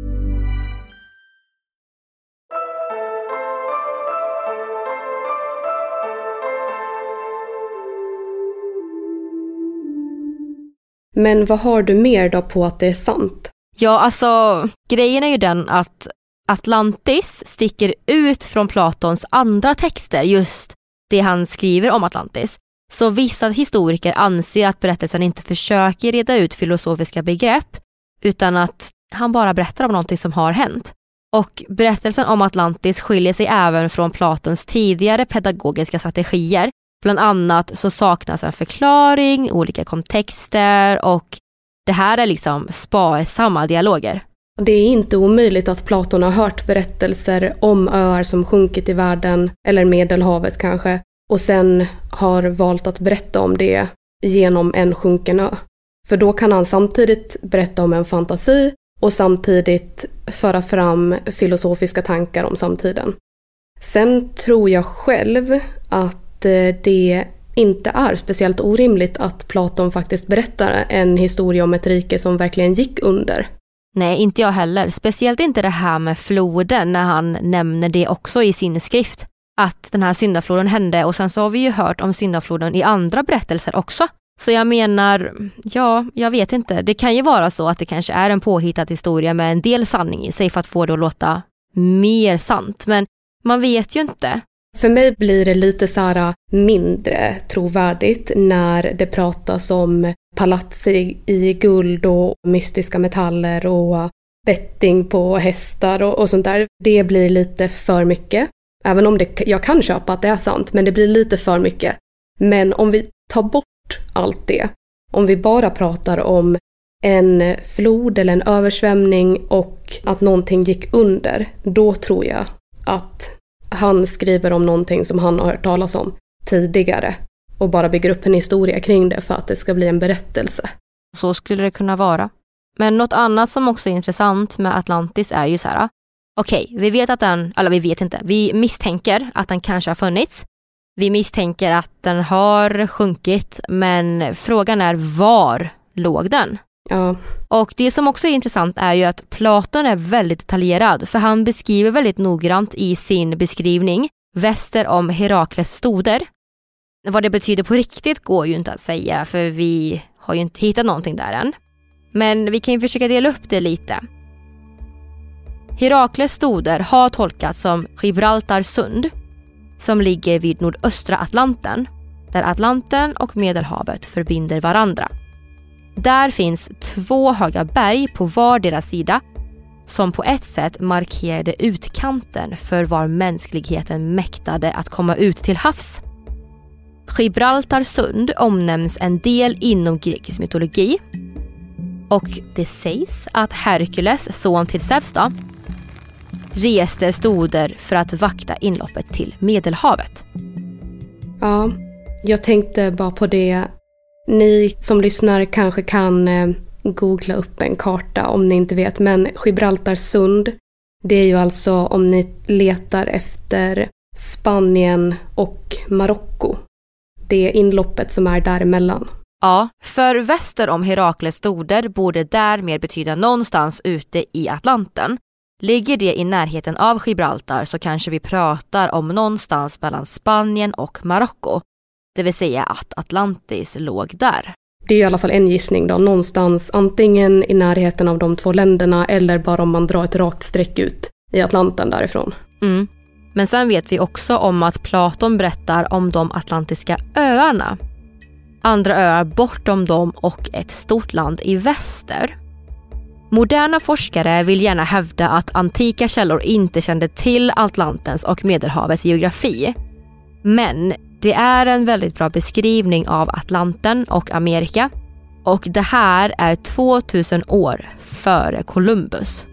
Men vad har du mer då på att det är sant? Ja, alltså grejen är ju den att Atlantis sticker ut från Platons andra texter, just det han skriver om Atlantis. Så vissa historiker anser att berättelsen inte försöker reda ut filosofiska begrepp, utan att han bara berättar om någonting som har hänt. Och berättelsen om Atlantis skiljer sig även från Platons tidigare pedagogiska strategier. Bland annat så saknas en förklaring, olika kontexter, och det här är liksom sparsamma dialoger. Det är inte omöjligt att Platon har hört berättelser om öar som sjunkit i världen, eller Medelhavet kanske, och sen har valt att berätta om det genom en sjunken ö. För då kan han samtidigt berätta om en fantasi och samtidigt föra fram filosofiska tankar om samtiden. Sen tror jag själv att det inte är speciellt orimligt att Platon faktiskt berättar en historia om ett rike som verkligen gick under. Nej, inte jag heller. Speciellt inte det här med floden, när han nämner det också i sin skrift. Att den här syndafloden hände, och sen så har vi ju hört om syndafloden i andra berättelser också. Så jag menar, ja, jag vet inte. Det kan ju vara så att det kanske är en påhittad historia med en del sanning i sig för att få det att låta mer sant. Men man vet ju inte. För mig blir det lite så här mindre trovärdigt när det pratas om palats i, i guld och mystiska metaller och betting på hästar och, och sånt där. Det blir lite för mycket. Även om det, jag kan köpa att det är sant, men det blir lite för mycket. Men om vi tar bort allt det, om vi bara pratar om en flod eller en översvämning och att någonting gick under, då tror jag att han skriver om någonting som han har hört talas om tidigare och bara bygger upp en historia kring det för att det ska bli en berättelse. Så skulle det kunna vara. Men något annat som också är intressant med Atlantis är ju så här: okej, okay, vi vet att den, eller vi vet inte, vi misstänker att den kanske har funnits. Vi misstänker att den har sjunkit, men frågan är var låg den? Ja. Och det som också är intressant är ju att Platon är väldigt detaljerad, för han beskriver väldigt noggrant i sin beskrivning väster om Herakles stoder. Vad det betyder på riktigt går ju inte att säga, för vi har ju inte hittat någonting där än. Men vi kan ju försöka dela upp det lite. Herakles stoder har tolkats som Gibraltar sund, som ligger vid nordöstra Atlanten, där Atlanten och Medelhavet förbinder varandra. Där finns två höga berg på vardera sida som på ett sätt markerade utkanten för var mänskligheten mäktade att komma ut till havs. Gibraltar sund omnämns en del inom grekisk mytologi, och det sägs att Herkules, son till Zeus då, reste stoder för att vakta inloppet till Medelhavet. Ja, jag tänkte bara på det. Ni som lyssnar kanske kan eh, googla upp en karta om ni inte vet. Men Gibraltar sund, det är ju alltså om ni letar efter Spanien och Marocko. Det är inloppet som är däremellan. Ja, för väster om Herakles stoder borde därmed betyda någonstans ute i Atlanten. Ligger det i närheten av Gibraltar så kanske vi pratar om någonstans mellan Spanien och Marocko. Det vill säga att Atlantis låg där. Det är i alla fall en gissning då. Någonstans antingen i närheten av de två länderna eller bara om man drar ett rakt streck ut i Atlanten därifrån. Mm. Men sen vet vi också om att Platon berättar om de atlantiska öarna. Andra öar bortom dem och ett stort land i väster. Moderna forskare vill gärna hävda att antika källor inte kände till Atlantens och Medelhavets geografi. Men det är en väldigt bra beskrivning av Atlanten och Amerika. Och det här är tvåtusen år före Columbus.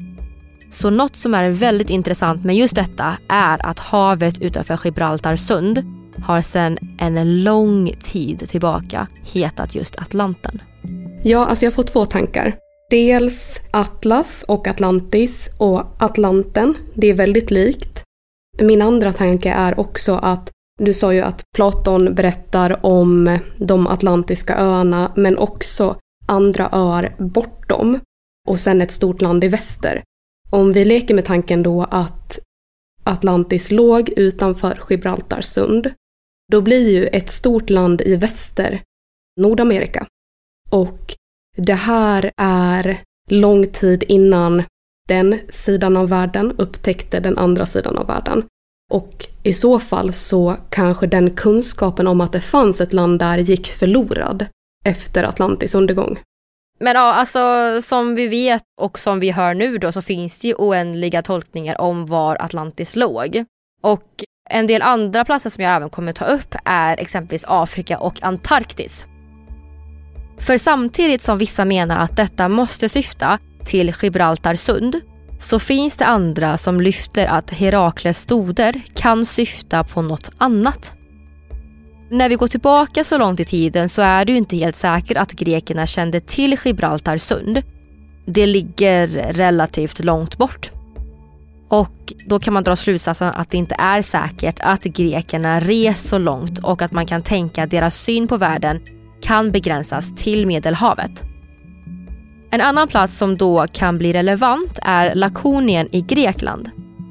Så något som är väldigt intressant med just detta är att havet utanför Gibraltar sund har sedan en lång tid tillbaka hetat just Atlanten. Ja, alltså jag får två tankar. Dels Atlas och Atlantis och Atlanten, det är väldigt likt. Min andra tanke är också att du sa ju att Platon berättar om de atlantiska öarna men också andra öar bortom och sen ett stort land i väster. Om vi leker med tanken då att Atlantis låg utanför Gibraltar sund, då blir ju ett stort land i väster Nordamerika. Och det här är lång tid innan den sidan av världen upptäckte den andra sidan av världen. Och i så fall så kanske den kunskapen om att det fanns ett land där gick förlorad efter Atlantis undergång. Men ja, alltså som vi vet och som vi hör nu då så finns det ju oändliga tolkningar om var Atlantis låg. Och en del andra platser som jag även kommer ta upp är exempelvis Afrika och Antarktis. För samtidigt som vissa menar att detta måste syfta till Gibraltar sund så finns det andra som lyfter att Herakles stoder kan syfta på något annat. När vi går tillbaka så långt i tiden så är det ju inte helt säkert att grekerna kände till Gibraltar sund. Det ligger relativt långt bort. Och då kan man dra slutsatsen att det inte är säkert att grekerna res så långt och att man kan tänka att deras syn på världen kan begränsas till Medelhavet. En annan plats som då kan bli relevant är Lakonien i Grekland.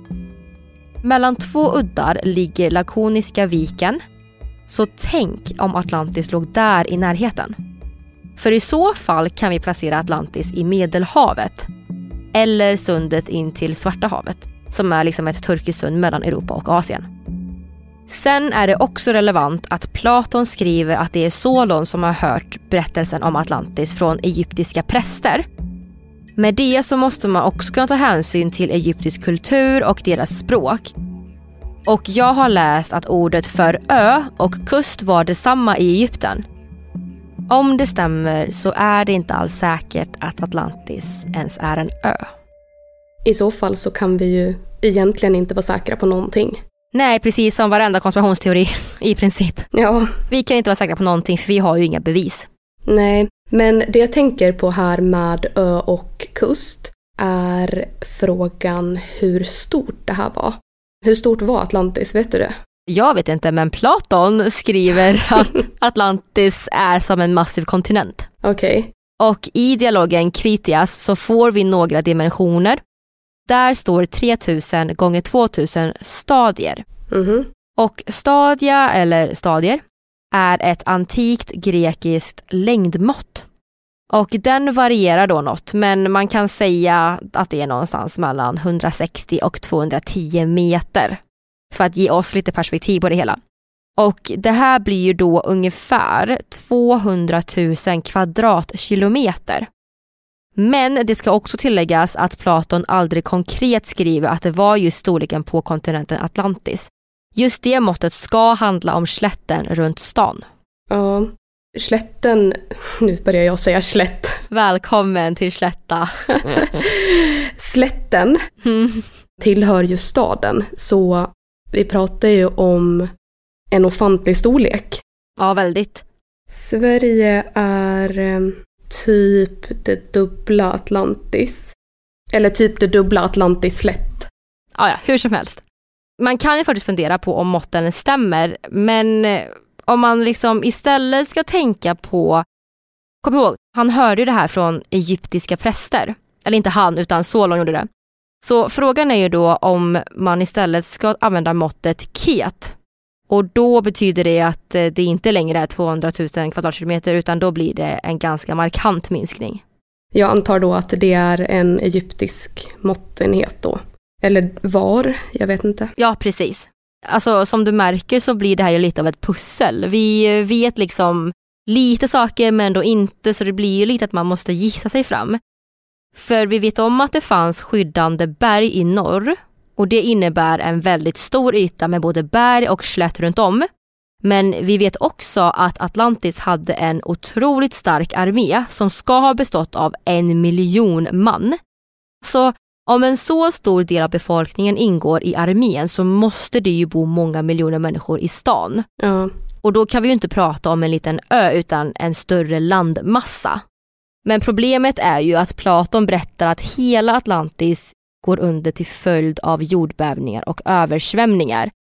Mellan två uddar ligger Lakoniska viken, så tänk om Atlantis låg där i närheten. För i så fall kan vi placera Atlantis i Medelhavet eller sundet in till Svarta havet, som är liksom ett turkiskt sund mellan Europa och Asien. Sen är det också relevant att Platon skriver att det är Solon som har hört berättelsen om Atlantis från egyptiska präster. Med det så måste man också kunna ta hänsyn till egyptisk kultur och deras språk. Och jag har läst att ordet för ö och kust var detsamma i Egypten. Om det stämmer så är det inte alls säkert att Atlantis ens är en ö. I så fall så kan vi ju egentligen inte vara säkra på någonting. Nej, precis som varenda konspirationsteori i princip. Ja. Vi kan inte vara säkra på någonting för vi har ju inga bevis. Nej, men det jag tänker på här med ö och kust är frågan hur stort det här var. Hur stort var Atlantis, vet du det? Jag vet inte, men Platon skriver att Atlantis är som en massiv kontinent. Okej. Okay. Och i dialogen Critias så får vi några dimensioner. Där står tre tusen gånger två tusen stadier. Mhm. Och stadia eller stadier är ett antikt grekiskt längdmått. Och den varierar då något, men man kan säga att det är någonstans mellan hundrasextio och tvåhundratio meter. För att ge oss lite perspektiv på det hela. Och det här blir ju då ungefär tvåhundratusen kvadratkilometer. Men det ska också tilläggas att Platon aldrig konkret skriver att det var just storleken på kontinenten Atlantis. Just det måttet ska handla om slätten runt stan. Ja, slätten, nu börjar jag säga slätt. Välkommen till Slätta. Slätten Mm. tillhör ju staden, så vi pratar ju om en ofantlig storlek. Ja, väldigt. Sverige är eh, typ det dubbla Atlantis. Eller typ det dubbla Atlantis slätt. Ja, ja, hur som helst. Man kan ju faktiskt fundera på om måtten stämmer, men eh, om man liksom istället ska tänka på, kom ihåg, han hörde ju det här från egyptiska präster. Eller inte han, utan Solon gjorde det. Så frågan är ju då om man istället ska använda måttet ket. Och då betyder det att eh, det inte längre är tvåhundratusen kvadratkilometer, utan då blir det en ganska markant minskning. Jag antar då att det är en egyptisk måttenhet då. Eller var, jag vet inte. Ja, precis. Alltså som du märker så blir det här ju lite av ett pussel. Vi vet liksom lite saker men då inte, så det blir ju lite att man måste gissa sig fram. För vi vet om att det fanns skyddande berg i norr och det innebär en väldigt stor yta med både berg och slätt runt om. Men vi vet också att Atlantis hade en otroligt stark armé som ska ha bestått av en miljon man. Så om en så stor del av befolkningen ingår i armén så måste det ju bo många miljoner människor i stan. Ja. Och då kan vi ju inte prata om en liten ö utan en större landmassa. Men problemet är ju att Platon berättar att hela Atlantis går under till följd av jordbävningar och översvämningar.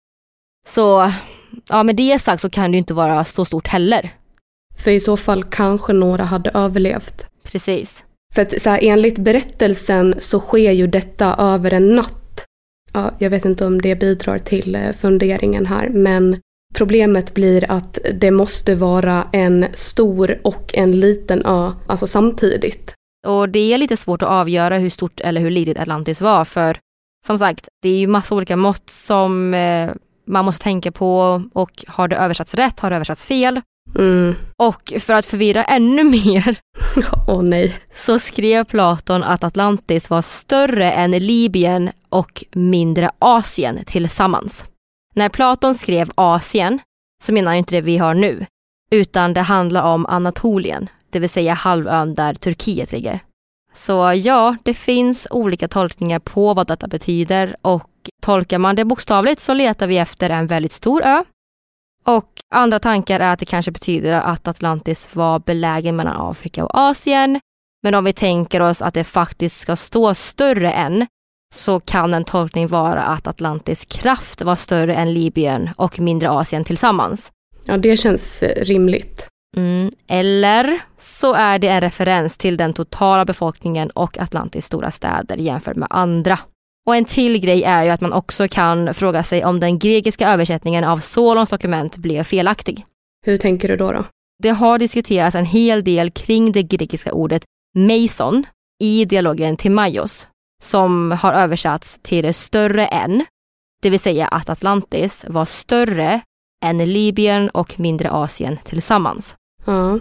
Så ja, med det sagt så kan det ju inte vara så stort heller. För i så fall kanske några hade överlevt. Precis. För att så här, enligt berättelsen så sker ju detta över en natt. Ja, jag vet inte om det bidrar till funderingen här, men problemet blir att det måste vara en stor och en liten ö, alltså samtidigt. Och det är lite svårt att avgöra hur stort eller hur litet Atlantis var, för som sagt, det är ju massa olika mått som eh, man måste tänka på, och har det översatts rätt, har det översatts fel? Mm. Och för att förvirra ännu mer Åh oh, nej. så skrev Platon att Atlantis var större än Libyen och mindre Asien tillsammans. När Platon skrev Asien så menar inte det vi har nu, utan det handlar om Anatolien, det vill säga halvön där Turkiet ligger. Så ja, det finns olika tolkningar på vad detta betyder, och tolkar man det bokstavligt så letar vi efter en väldigt stor ö. Och andra tankar är att det kanske betyder att Atlantis var belägen mellan Afrika och Asien. Men om vi tänker oss att det faktiskt ska stå större än, så kan en tolkning vara att Atlantis kraft var större än Libyen och mindre Asien tillsammans. Ja, det känns rimligt. Mm, eller så är det en referens till den totala befolkningen och Atlantis stora städer jämfört med andra. Och en till grej är ju att man också kan fråga sig om den grekiska översättningen av Solons dokument blev felaktig. Hur tänker du då då? Det har diskuterats en hel del kring det grekiska ordet meison i dialogen Timaios, som har översatts till större än, det vill säga att Atlantis var större än Libyen och mindre Asien tillsammans. Ja.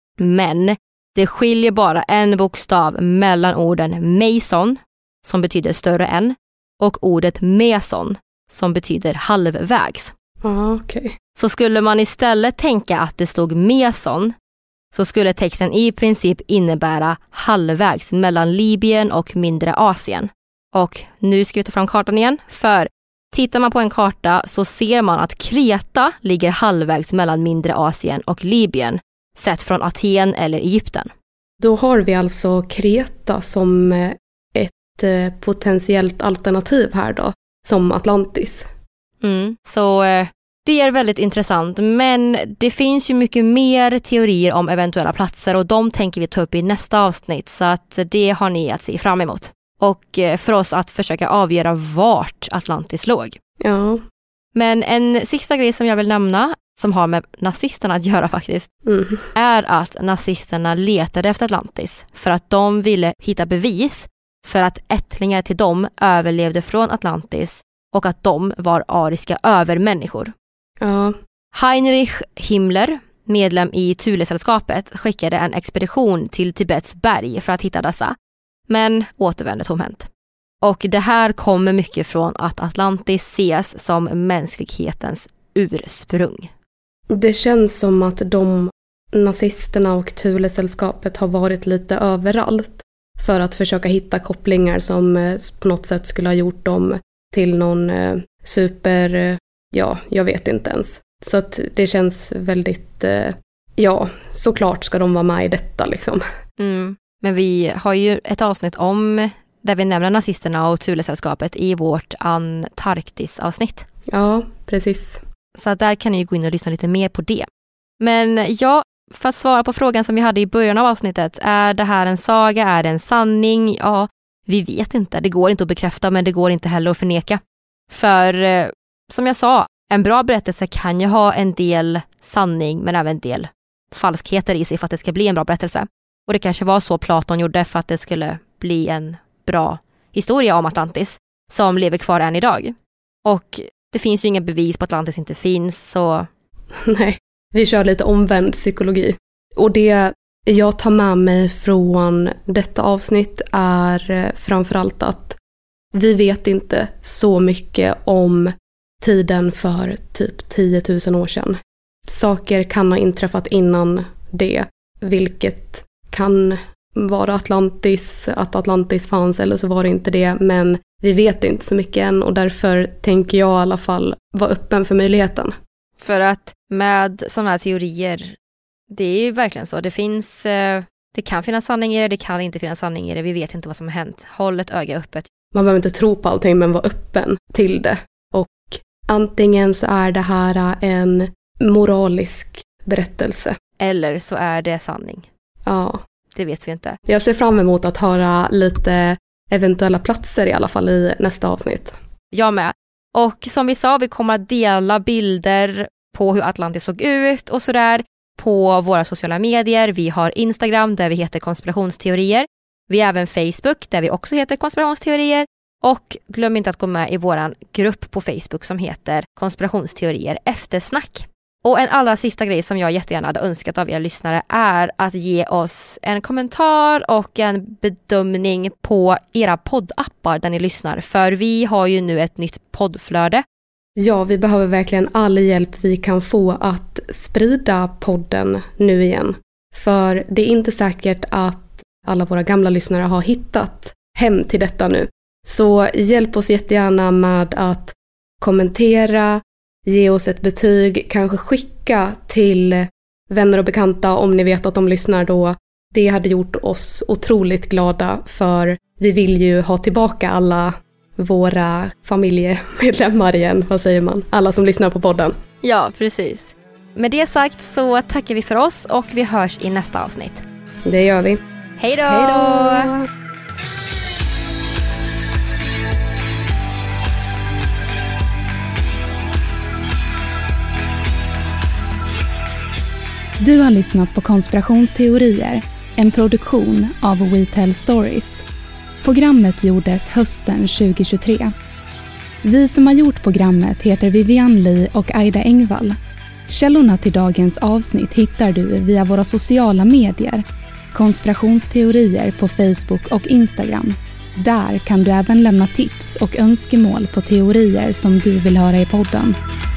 Men det skiljer bara en bokstav mellan orden meison, som betyder större än, och ordet meson, som betyder halvvägs. Ja, okej. Okay. Så skulle man istället tänka att det stod meson, så skulle texten i princip innebära halvvägs mellan Libyen och mindre Asien. Och nu ska vi ta fram kartan igen, för tittar man på en karta så ser man att Kreta ligger halvvägs mellan mindre Asien och Libyen, sett från Aten eller Egypten. Då har vi alltså Kreta som ett potentiellt alternativ här då, som Atlantis. Mm, så Det är väldigt intressant, men det finns ju mycket mer teorier om eventuella platser och de tänker vi ta upp i nästa avsnitt, så att det har ni att se fram emot. Och för oss att försöka avgöra vart Atlantis låg. Ja. Men en sista grej som jag vill nämna, som har med nazisterna att göra faktiskt, Mm. är att nazisterna letade efter Atlantis för att de ville hitta bevis för att ättlingar till dem överlevde från Atlantis och att de var ariska övermänniskor. Ja. Heinrich Himmler, medlem i Thulesällskapet, skickade en expedition till Tibets berg för att hitta dessa, men återvände tomhänt. Och det här kommer mycket från att Atlantis ses som mänsklighetens ursprung. Det känns som att de nazisterna och Thulesällskapet har varit lite överallt för att försöka hitta kopplingar som på något sätt skulle ha gjort dem till någon super, ja, jag vet inte ens. Så att det känns väldigt, ja, såklart ska de vara med i detta liksom. Mm. Men vi har ju ett avsnitt om där vi nämner nazisterna och Thulesällskapet i vårt Antarktis-avsnitt. Ja, precis. Så där kan ni ju gå in och lyssna lite mer på det. Men ja, för att svara på frågan som vi hade i början av avsnittet, är det här en saga, är det en sanning? Ja, vi vet inte. Det går inte att bekräfta, men det går inte heller att förneka. För eh, som jag sa, en bra berättelse kan ju ha en del sanning, men även en del falskheter i sig för att det ska bli en bra berättelse. Och det kanske var så Platon gjorde för att det skulle bli en bra historia om Atlantis som lever kvar än idag. Och det finns ju inga bevis på att Atlantis inte finns, så... Nej, vi kör lite omvänd psykologi. Och det jag tar med mig från detta avsnitt är framförallt att vi vet inte så mycket om tiden för typ tio tusen år sedan. Saker kan ha inträffat innan det, vilket kan vara Atlantis, att Atlantis fanns, eller så var det inte det, men vi vet inte så mycket än och därför tänker jag i alla fall vara öppen för möjligheten. För att med sådana här teorier, det är ju verkligen så, det finns, det kan finnas sanning i det, det kan inte finnas sanning i det, vi vet inte vad som har hänt. Håll ett öga öppet. Man behöver inte tro på allting, men vara öppen till det. Och antingen så är det här en moralisk berättelse. Eller så är det sanning. Ja. Det vet vi inte. Jag ser fram emot att höra lite eventuella platser i alla fall i nästa avsnitt. Jag med. Och som vi sa, vi kommer att dela bilder på hur Atlantis såg ut och sådär på våra sociala medier. Vi har Instagram där vi heter konspirationsteorier. Vi har även Facebook där vi också heter konspirationsteorier. Och glöm inte att gå med i våran grupp på Facebook som heter konspirationsteorier eftersnack. Och en allra sista grej som jag jättegärna hade önskat av er lyssnare är att ge oss en kommentar och en bedömning på era poddappar där ni lyssnar. För vi har ju nu ett nytt poddflöde. Ja, vi behöver verkligen all hjälp vi kan få att sprida podden nu igen. För det är inte säkert att alla våra gamla lyssnare har hittat hem till detta nu. Så hjälp oss jättegärna med att kommentera, ge oss ett betyg, kanske skicka till vänner och bekanta om ni vet att de lyssnar då. Det hade gjort oss otroligt glada för vi vill ju ha tillbaka alla våra familjemedlemmar igen, vad säger man? Alla som lyssnar på podden. Ja, precis. Med det sagt så tackar vi för oss och vi hörs i nästa avsnitt. Det gör vi. Hej då! Hej då! Du har lyssnat på Konspirationsteorier, en produktion av We Tell Stories. Programmet gjordes hösten tjugohundratjugotre. Vi som har gjort programmet heter Vivian Lee och Aida Engvall. Källorna till dagens avsnitt hittar du via våra sociala medier, Konspirationsteorier på Facebook och Instagram. Där kan du även lämna tips och önskemål på teorier som du vill höra i podden.